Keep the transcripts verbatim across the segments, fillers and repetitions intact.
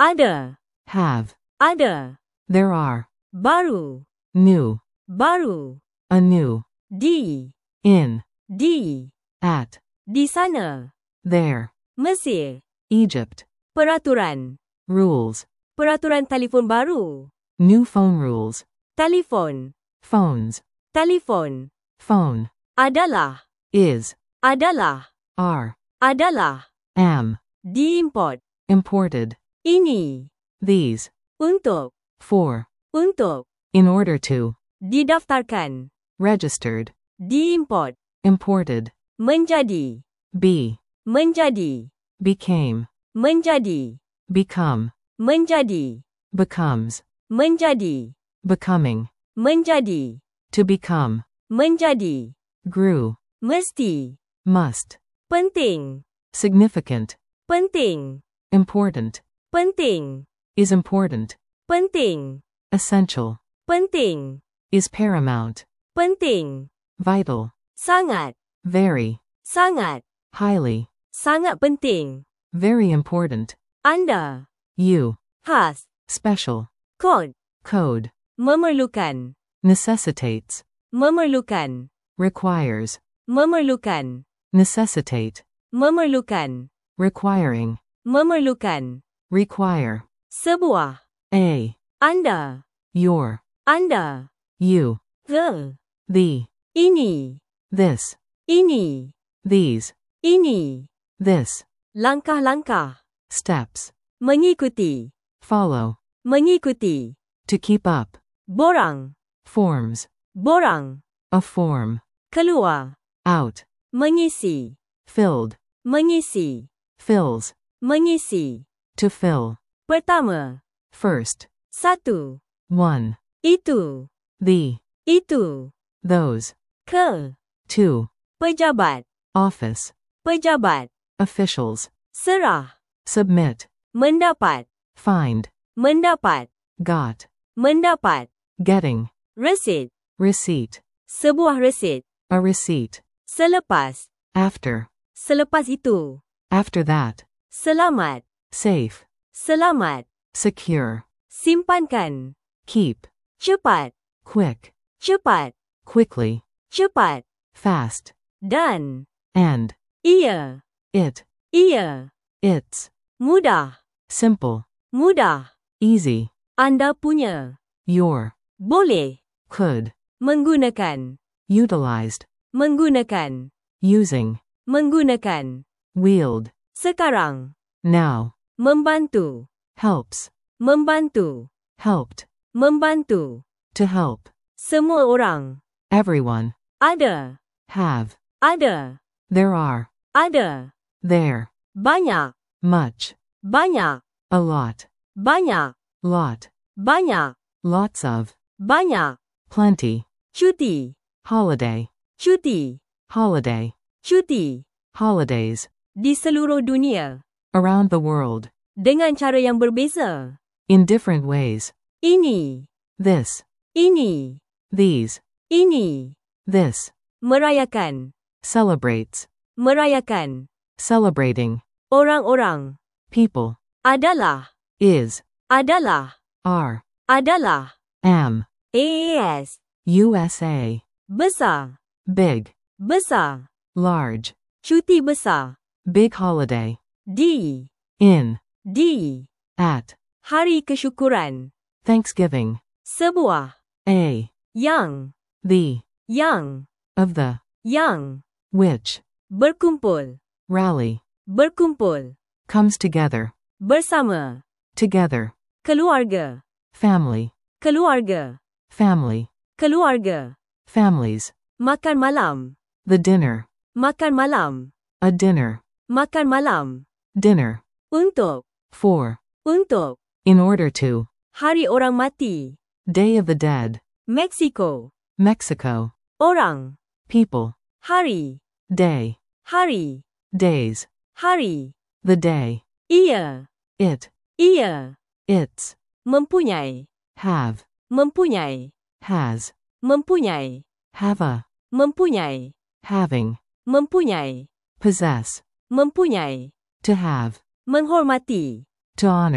Ada. have, Ada. there are, Baru. new, Baru. anew, Di. in, Di. at, Di sana. there, Mesir. Egypt, Peraturan. rules, Peraturan telefon baru. new phone rules, Telefon. phones, Telefon. phone, Adalah. is, Adalah. are, Adalah. am, Diimport. imported, Ini. these, Untuk. for, Untuk. in order to, Didaftarkan. registered, Diimport. imported, Menjadi. be, Menjadi. became, Menjadi. become, Menjadi. becomes, Menjadi. becoming, Menjadi. to become, Menjadi. grew, Mesti. must, Penting. significant, Penting. important, Penting. is important, Penting. essential, Penting. is paramount, Penting. vital, Sangat. very, Sangat. highly, Sangat penting. very important, Anda. you, Khas. special, Kod. code, Memerlukan. necessitates, Memerlukan. requires, Memerlukan. necessitate, Memerlukan. requiring, Memerlukan. require, Sebuah. a, Anda. your, Anda. you, Ke. the, Ini. this, Ini. these, Ini. this, Langkah-langkah. steps, Mengikuti. follow, Mengikuti. to keep up, Borang. forms, Borang. a form, Keluar. out, Mengisi. filled, Mengisi. fills, Mengisi. to fill, Pertama. first, Satu. one, Itu. the, Itu. those, Ke. two, Pejabat. office, Pejabat. officials, Serah. submit, Mendapat. find, Mendapat. got, Mendapat. getting, Resit. receipt, Sebuah resit. a receipt, Selepas. after, Selepas itu. after that, Selamat. safe, Selamat. secure, Simpankan. keep, Cepat. quick, Cepat. quickly, Cepat. fast, Dan. and, Ia. it, Ia. it's, Mudah. simple, Mudah. easy, Anda punya. your, Boleh. could, Menggunakan. utilized, Menggunakan. using, Menggunakan. wield, Sekarang. now, Membantu. helps, Membantu. helped, Membantu. to help, Semua orang. everyone, Ada. have, Ada. there are, Ada. there, Banyak. much, Banyak. a lot, Banyak. lot, Banyak. lots of, Banyak. plenty, Cuti. holiday, Cuti. holiday, Cuti. holidays, Di seluruh dunia. around the world, Dengan cara yang berbeza. in different ways, Ini. this, Ini. these, Ini. this, Merayakan. celebrates, Merayakan. celebrating, Orang-orang. people, Adalah. is, Adalah. are, Adalah. am, A S. U S A, Besar. big, Besar. large, Cuti besar. big holiday, Di. in, Di. at, Hari kesyukuran. Thanksgiving, Sebuah. a, Yang. the, Yang. of the, Yang. which, Berkumpul. rally, Berkumpul. comes together, Bersama. together, Keluarga. family, Keluarga. family, Keluarga. families, Makan malam. the dinner, Makan malam. a dinner, Makan malam. dinner, Untuk. for, Untuk. in order to, Hari orang mati. Day of the Dead, Meksiko. Mexico, Orang. people, Hari. day, Hari. days, Hari. the day, Ia. it, Ia. its, Mempunyai. have, Mempunyai. has, Mempunyai. have a, Mempunyai. having, Mempunyai. possess, Mempunyai. to have, Menghormati. to honor,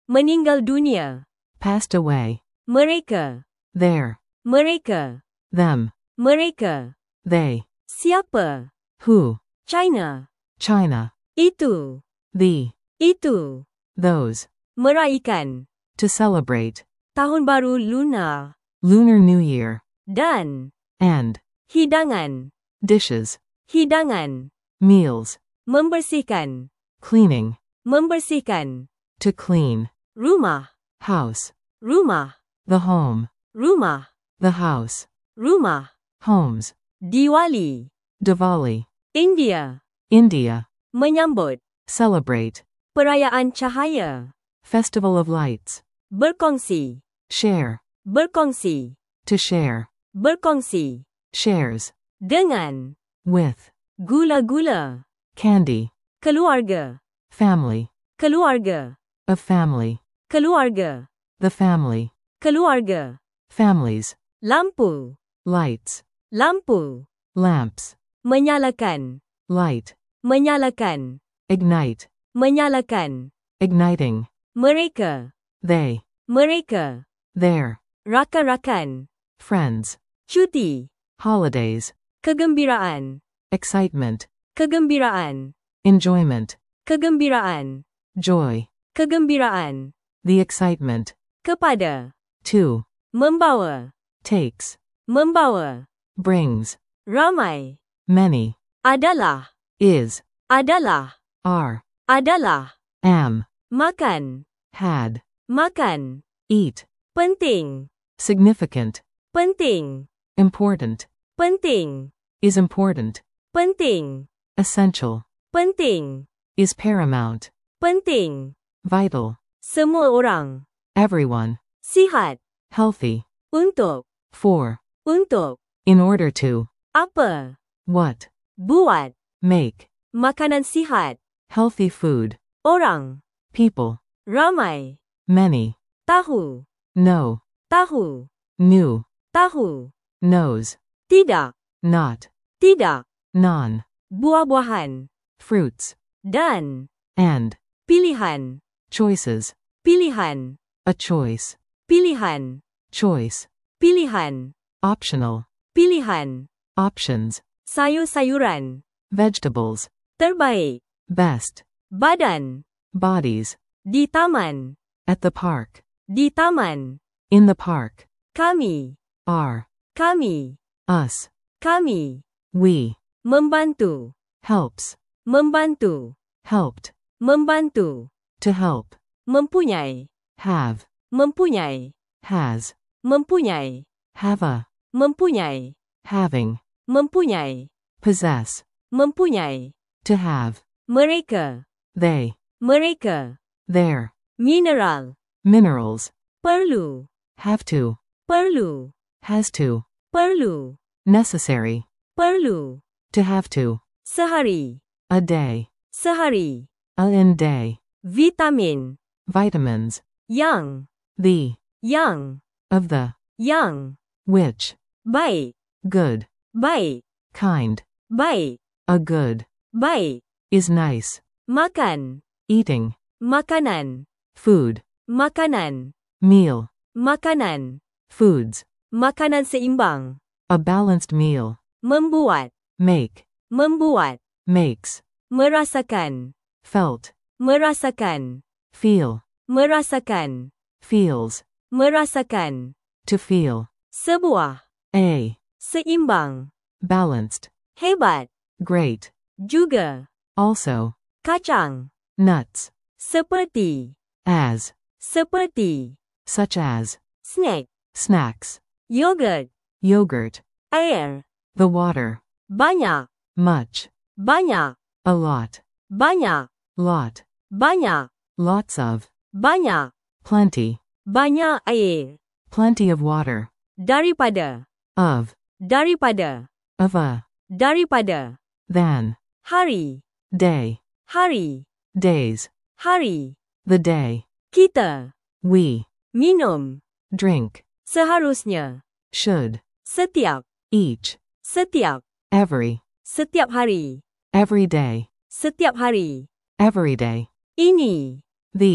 meninggal dunia, passed away, mereka, there, mereka, them, mereka, they, siapa, who, China, China, itu, the, itu, those, meraihkan, to celebrate, tahun baru lunar, Lunar New Year, dan, and, hidangan, dishes, hidangan, meals, membersihkan, cleaning, membersihkan, to clean, rumah, house, rumah, the home, rumah, the house, rumah, homes, Diwali, Diwali, India, India, menyambut, celebrate, perayaan cahaya, festival of lights, berkongsi, share, berkongsi, to share, berkongsi, shares, dengan, with, gula-gula, candy, keluarga, family, keluarga, of family, keluarga, the family, keluarga, families, lampu, lights, lampu, lamps, menyalakan, light, menyalakan, ignite, menyalakan, igniting, mereka, they, mereka, their, rakan-rakan, friends, cuti, holidays, kegembiraan, excitement, kegembiraan, enjoyment, kegembiraan, joy, kegembiraan, the excitement, kepada, to, membawa, takes, membawa, brings, ramai, many, adalah, is, adalah, are, adalah, am, makan, had, makan, eat, penting, significant, penting, important, penting, is important, penting, essential, penting, is paramount, penting, vital, semua orang, everyone, sihat, healthy, untuk, for, untuk, in order to, apa, what, buat, make, makanan sihat, healthy food, orang, people, ramai, many, tahu, know, tahu, new, tahu, knows, tidak, not, tidak, non, buah-buahan, fruits, dan, and, pilihan, choices, pilihan, a choice, pilihan, choice, pilihan, optional, pilihan, options, sayur-sayuran, vegetables, terbaik, best, badan, bodies, di taman, at the park, di taman, in the park, kami, are, kami, us, kami, we, membantu, helps, membantu, helped, membantu, to help, mempunyai, have, mempunyai, has, mempunyai, have a, mempunyai, having, mempunyai, possess, mempunyai, to have, mereka, they, mereka, their, mineral, minerals, perlu, have to, perlu, has to, perlu, necessary, perlu, to have to, sehari, a day, sehari, a in day, vitamin, vitamins, yang, the, yang, of the, yang, which, baik, good, baik, kind, baik, a good, baik, is nice, makan, eating, makanan, food, makanan, meal, makanan, foods, makanan seimbang, a balanced meal, membuat, make, membuat, makes, merasakan, felt, merasakan, feel, merasakan, feels, merasakan, to feel, sebuah, a, seimbang, balanced, hebat, great, juga, also, kacang, nuts, seperti, as, seperti, such as, snack, snacks, yogurt, yogurt, air, the water, banyak, much, banyak, a lot, banyak, lot, banyak, lots of, banyak, plenty, banyak air, plenty of water, daripada, of, daripada, of a, daripada, than, hari, day, hari, days, hari, the day, kita, we, minum, drink, seharusnya, should, setiap, each, setiap, every, setiap hari, every day, setiap hari, every day, ini, these,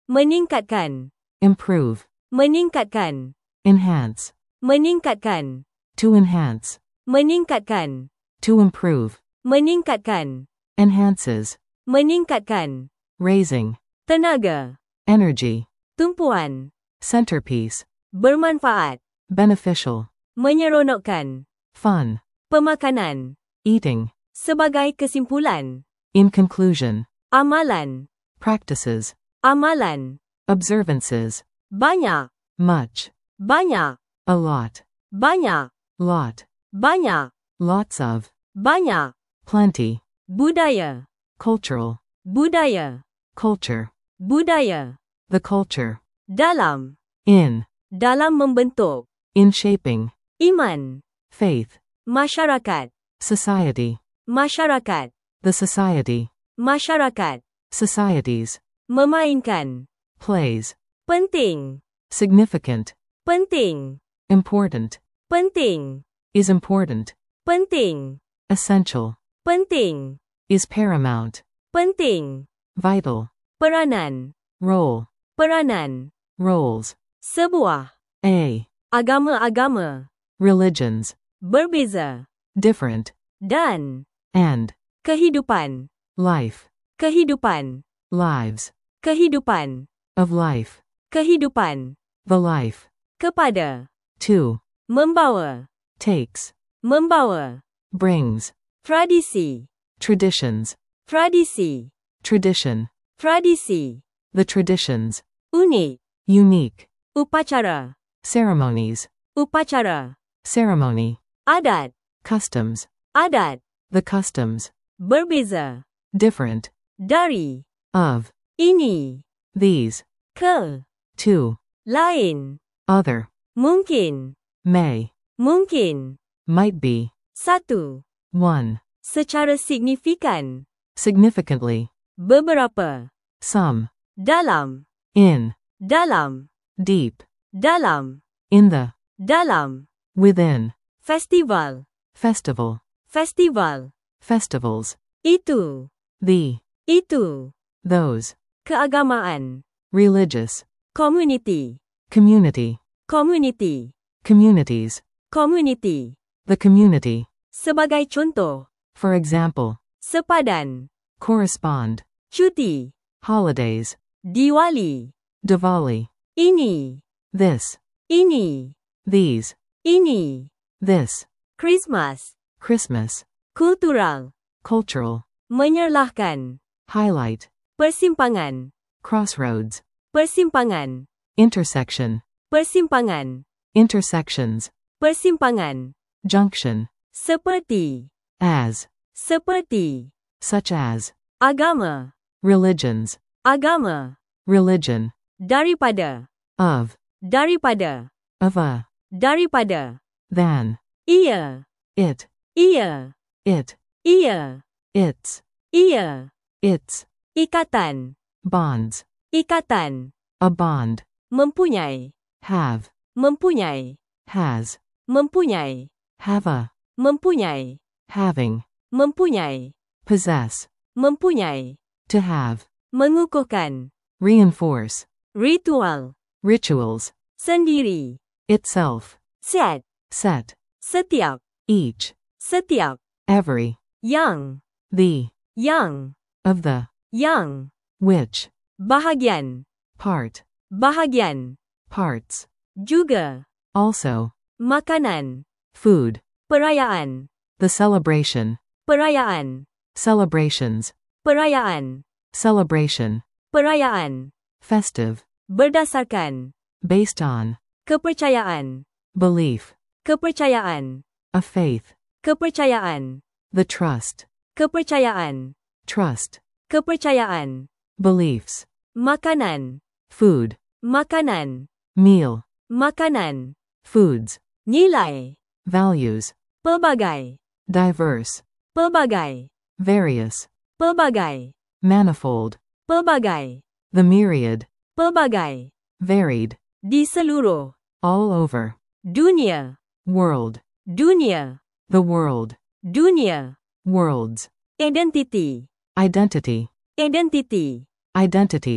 meningkatkan, improve, meningkatkan, enhance, meningkatkan, to enhance, meningkatkan, to improve, meningkatkan, enhances, meningkatkan, raising, tenaga, energy, tumpuan, centerpiece, bermanfaat, beneficial, menyeronokkan, fun, pemakanan, eating, sebagai kesimpulan, in conclusion, amalan, practices, amalan, observances, banyak, much, banyak, a lot, banyak, lot, banyak, lots of, banyak, plenty, budaya, cultural, budaya, culture, budaya, the culture, dalam, in, dalam membentuk, in shaping, iman, faith, masyarakat, society, masyarakat, the society, masyarakat, societies, memainkan, plays, penting, significant, penting, important, penting, is important, penting, essential, penting, is paramount, penting, vital, peranan, role, peranan, roles, sebuah, a, agama-agama, religions, berbeza, different, dan, and, kehidupan, life, kehidupan, lives, kehidupan, of life, kehidupan, the life, kepada, to, membawa, takes, membawa, brings, tradisi, traditions, tradisi, tradition, tradisi, the traditions, unik, unique, upacara, ceremonies, upacara, ceremony, adat, customs, adat, the customs, berbeza, different, dari, of, ini, these, ke, to, lain, other, mungkin, may, mungkin, might be, satu, one, secara signifikan, significantly, beberapa, some, dalam, in, dalam, deep, dalam, in the, dalam, within, festival, festival, festival, festivals, itu, the, itu, those, keagamaan, religious, community, community, community, communities, community, the community, sebagai contoh, for example, sepadan, correspond, cuti, holidays, Diwali, Diwali, ini, this, ini, these, ini, this, Christmas, Christmas, kultural, cultural, menyerlahkan, highlight, persimpangan, crossroads, persimpangan, intersection, persimpangan, intersections, persimpangan, junction, seperti, as, seperti, such as, agama, religions, agama, religion, daripada, of, daripada, of a, daripada, than, ia, it, ia, it, ia, its, ia, its, ikatan, bonds, ikatan, a bond, mempunyai, have, mempunyai, has, mempunyai, have a, mempunyai, having, mempunyai, possess, mempunyai, to have, mengukuhkan, reinforce, ritual, rituals, sendiri, itself, set, set, setiap, each, setiap, every, yang, the, yang, of the, yang, which, bahagian, part, bahagian, parts, juga, also, makanan, food, perayaan, the celebration, perayaan, celebrations, perayaan, celebration, perayaan, festive, berdasarkan, based on, kepercayaan, belief, kepercayaan, a faith, kepercayaan, the trust, kepercayaan, trust, kepercayaan, beliefs, makanan, food, makanan, meal, makanan, foods, nilai, values, pelbagai, diverse, pelbagai, various, pelbagai, manifold, pelbagai, the myriad, pelbagai, varied, di seluruh, all over, dunia, world, dunia, the world, dunia, worlds, identity, identity, identity, identities,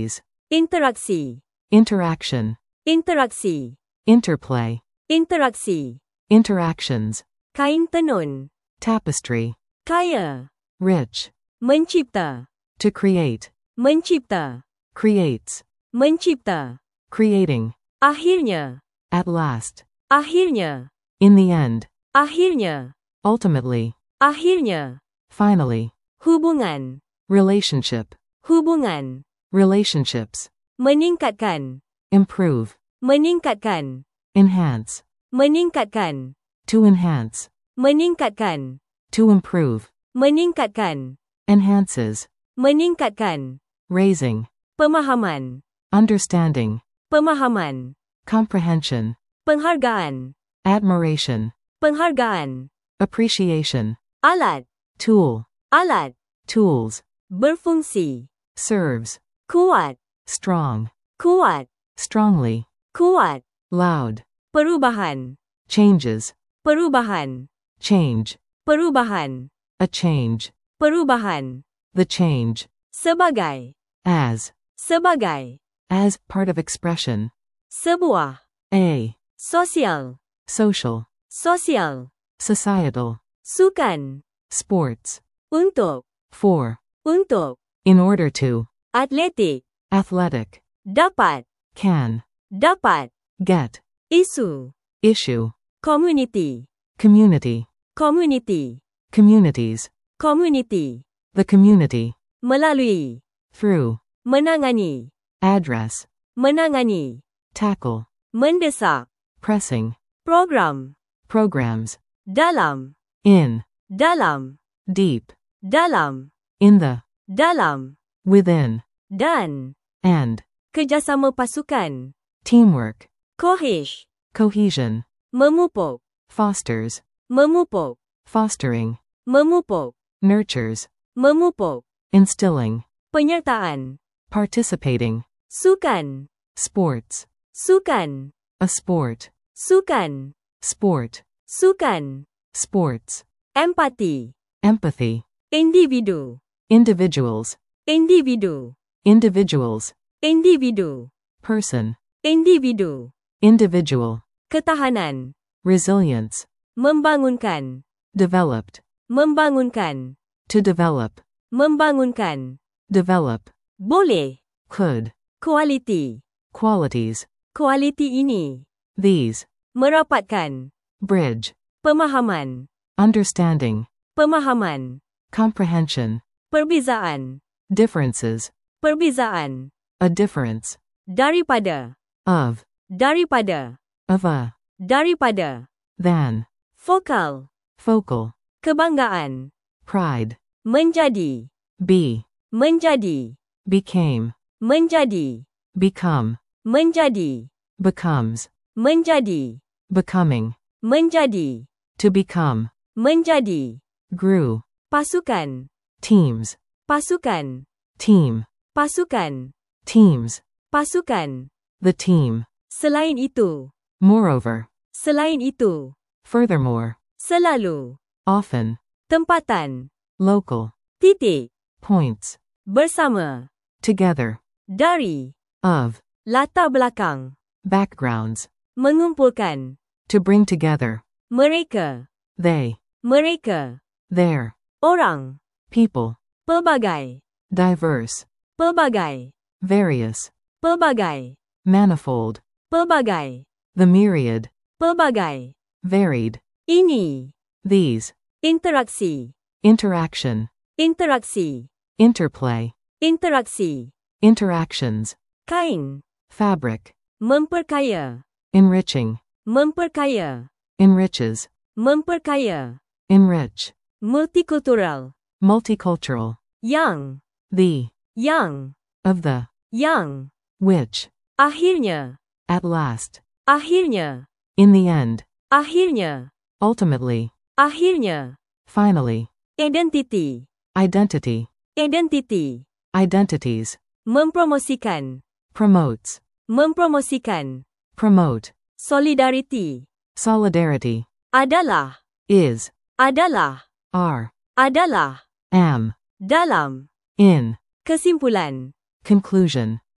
interaksi, interaction, interaksi, interplay, interaksi, interactions, kain tenun, tapestry, kaya, rich, mencipta, to create, mencipta, creates, mencipta, creating, akhirnya, at last, akhirnya, in the end, akhirnya, ultimately, akhirnya, finally, hubungan, relationship, hubungan, relationships, meningkatkan, improve, meningkatkan, enhance, meningkatkan, to enhance, meningkatkan, to improve, meningkatkan, enhances, meningkatkan, raising, pemahaman, understanding, pemahaman, comprehension, penghargaan, admiration, penghargaan, appreciation, alat, tool, alat, tools, berfungsi, serves, kuat, strong, kuat, strongly, kuat, loud, perubahan, changes, perubahan, change, perubahan, a change, perubahan, the change, sebagai, as, sebagai, as part of expression, sebuah, a, sosial, social, sosial, societal, sukan, sports, untuk, for, untuk, in order to, atletik, athletic, dapat, can, dapat, get, isu, issue, community, community, community, communities, community, the community, melalui, through, menangani, address, menangani, tackle, mendesak, pressing, program, programs, dalam, in, dalam, deep, dalam, in the, dalam, within, dan, and, kerjasama pasukan, teamwork, kohesh, cohesion, memupuk, fosters, memupuk, fostering, memupuk, nurtures, memupuk, instilling, penyertaan, participating, sukan, sports, sukan, a sport, sukan, sport, sukan, sports, empati, empathy, individu, individuals, individu, individuals, individu, person, individu, individual, ketahanan, resilience, membangunkan, developed, membangunkan, to develop, membangunkan, develop, boleh, could, kualiti, qualities, kualiti ini, these, merapatkan, bridge, pemahaman, understanding, pemahaman, comprehension, perbezaan, differences, perbezaan, a difference, daripada, of, daripada, of a, daripada, than, vokal, focal, kebanggaan, pride, menjadi, be, menjadi, became, menjadi, become, menjadi, becomes, menjadi, becoming, menjadi, to become, menjadi, grew, pasukan, teams, pasukan, team, pasukan, teams, pasukan, the team, selain itu, moreover, selain itu, furthermore, selalu, often, tempatan, local, titik, points, bersama, together, dari, of, latar belakang, backgrounds, mengumpulkan, to bring together, mereka, they, mereka, their, orang, people, pelbagai, diverse, pelbagai, various, pelbagai, manifold, pelbagai, the myriad, pelbagai, varied, ini, these, interaksi, interaction, interaksi, interplay, interaksi, interactions, kain, fabric, memperkaya, enriching, memperkaya, enriches, memperkaya, enrich, multikultural, multicultural, yang, the, yang, of the, yang, which, akhirnya, at last, akhirnya, in the end, akhirnya, ultimately, akhirnya, finally, identity, identity, identity, identities, mempromosikan, promotes, mempromosikan, promote, solidarity, solidarity, adalah, is, adalah, are, adalah, am, dalam, in, kesimpulan, conclusion,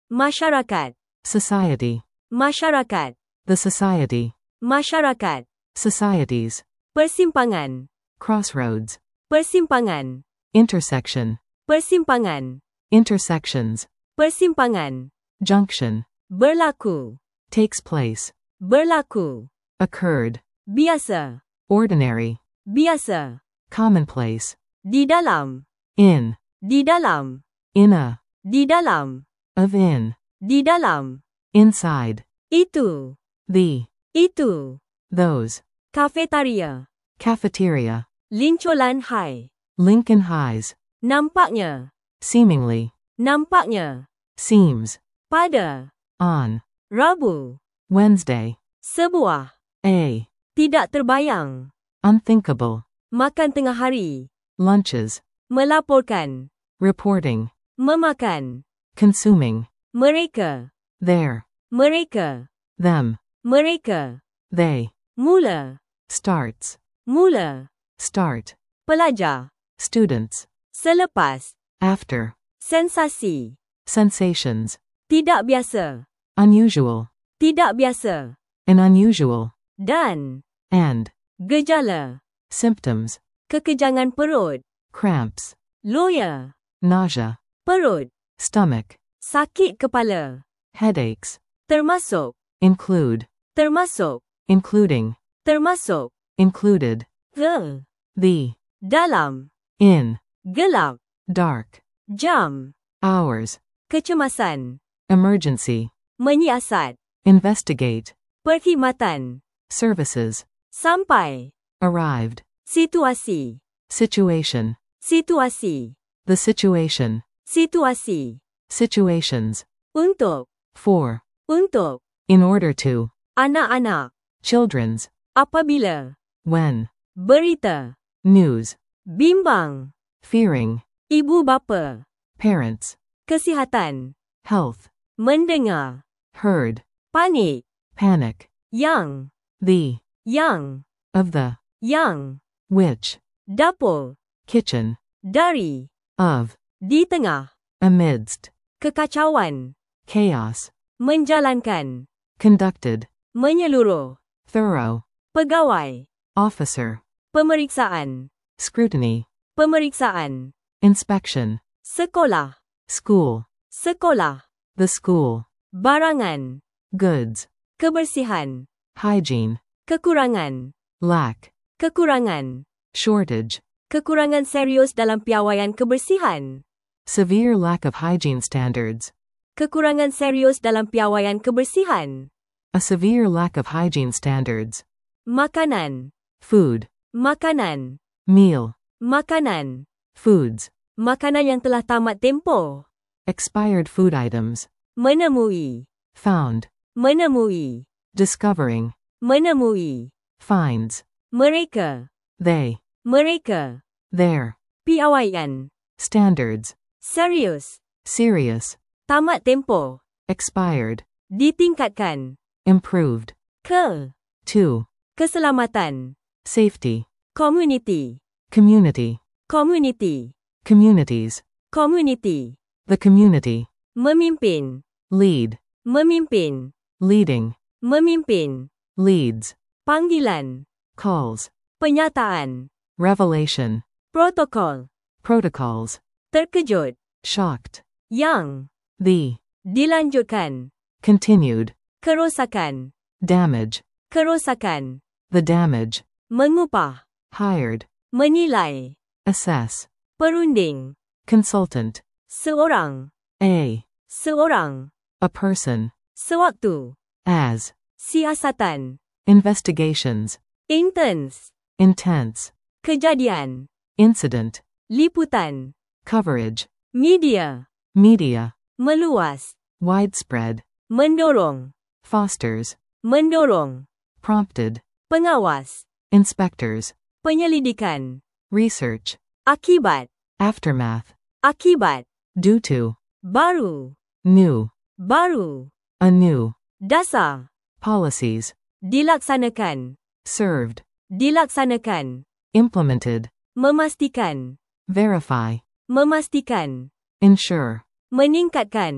Masyarakat. Society. Masyarakat. The society. Masyarakat. Societies. Persimpangan. Crossroads. Persimpangan. Intersection. Persimpangan. Intersections. Persimpangan. Junction. Berlaku. Takes place. Berlaku. Occurred. Biasa. Ordinary. Biasa. Commonplace. Di dalam. In. Di dalam. In a. Di dalam. Of in. Di dalam. Inside. Itu. The. Itu. Those. Kafetaria. Cafeteria. Lincolan High. Lincoln Highs. Nampaknya. Seemingly. Nampaknya. Seems. Pada. On. Rabu. Wednesday. Sebuah. A. Tidak terbayang. Unthinkable. Makan tengah hari. Lunches. Melaporkan. Reporting. Memakan. Consuming. Mereka. There. Mereka. Them. Mereka. They. Mula. Starts. Mula. Start. Pelajar. Students. Selepas. After. Sensasi. Sensations. Tidak biasa. Unusual. Tidak biasa. An unusual. Dan. And. Gejala. Symptoms. Kekejangan perut. Cramps. Loya. Nausea. Perut. Stomach. Sakit kepala. Headaches. Termasuk. Include. Termasuk. Including. Termasuk. Included. Ke. The. Dalam. In. Gelap. Dark. Jam. Hours. Kecemasan. Emergency. Menyiasat. Investigate. Perkhidmatan. Services. Sampai. Arrived. Situasi. Situation. Situasi. The situation. Situasi. Situations. Untuk. For. Untuk. In order to. Anak-anak. Children's. Apabila. When. Berita. News. Bimbang. Fearing. Ibu bapa. Parents. Kesihatan. Health. Mendengar. Heard. Panik. Panic. Yang. The. Yang. Of the. Yang. Which. Dapur. Kitchen. Dari. Of. Di tengah. Amidst. Kekacauan. Chaos. Menjalankan. Conducted. Menyeluruh. Thorough. Pegawai. Officer. Pemeriksaan. Scrutiny. Pemeriksaan. Inspection. Sekolah. School. Sekolah. The school. Barangan. Goods. Kebersihan. Hygiene. Kekurangan. Lack. Kekurangan. Shortage. Kekurangan serius dalam piawaian kebersihan. Severe lack of hygiene standards. Kekurangan serius dalam piawaian kebersihan. A severe lack of hygiene standards. Makanan. Food. Makanan. Meal. Makanan. Foods. Makanan yang telah tamat tempoh. Expired food items. Menemui. Found. Menemui. Discovering. Menemui. Finds. Mereka. They. Mereka. Their. Piawaian. Standards. Serius. Serious. Tamat tempoh. Expired. Ditingkatkan. Improved. Ke. To. Keselamatan. Safety. Community. Community. Community. Communities. Community. The community. Memimpin. Lead. Memimpin. Leading. Memimpin. Leads. Panggilan. Calls. Penyataan. Revelation. Protokol. Protocols. Terkejut. Shocked. Yang. The. Dilanjutkan. Continued. Kerosakan. Damage. Kerosakan. The damage. Mengupah. Hired. Menilai. Assess. Perunding. Consultant. Seorang. A. Seorang. A person. Sewaktu. As. Siasatan. Investigations. Intense. Intense. Kejadian. Incident. Liputan. Coverage. Media. Media. Meluas. Widespread. Mendorong. Fosters. Mendorong. Prompted. Pengawas. Inspectors. Penyelidikan. Research. Akibat. Aftermath. Akibat. Due to. Baru. New. Baru. Anew. Dasar. Policies. Dilaksanakan. Served. Dilaksanakan. Implemented. Memastikan. Verify. Memastikan. Ensure. Meningkatkan.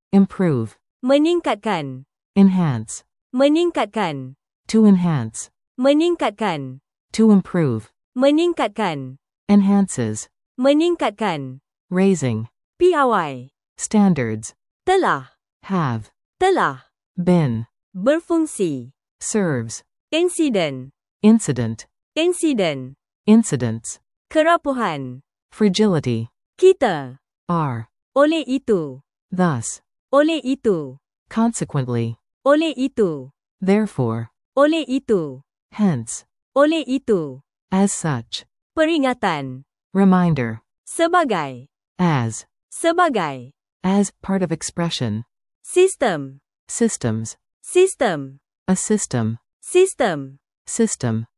Improve. Meningkatkan. Enhance. Meningkatkan. To enhance. Meningkatkan. To improve. Meningkatkan. Enhances. Meningkatkan. Raising. Piawai. Standards. Telah. Have. Telah. Been. Berfungsi. Serves. Insiden. Incident. Insiden. Incidents. Kerapuhan. Fragility. Kita. Are. Oleh itu. Thus. Oleh itu. Consequently. Oleh itu. Therefore. Oleh itu. Hence. Oleh itu. As such. Peringatan. Reminder. Sebagai. As. Sebagai. As part of expression. Sistem. Systems. Sistem. A system. Sistem. System.